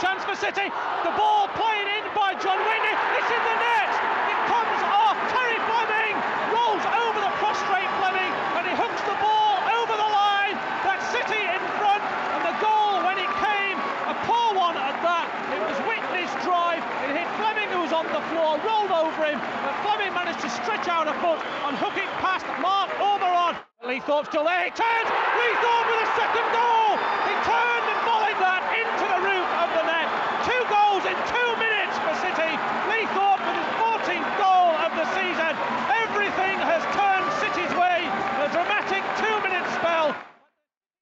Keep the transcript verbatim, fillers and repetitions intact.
chance for City. The ball played in by John Whitney. It's in the net. It comes off. Terry Fleming rolls over the prostrate Fleming and he hooks the ball over the line. That's City in front, and the goal, when it came, a poor one at that. It was Whitney's drive. It hit Fleming, who was on the floor, rolled over him, but Fleming managed to stretch out a foot and hook it past Mark Ormeron. Leithorpe's still there. He turns. Leithorpe with a second goal. He turned and volleyed that into the roof of the net. Two goals in two minutes for City. Leithorpe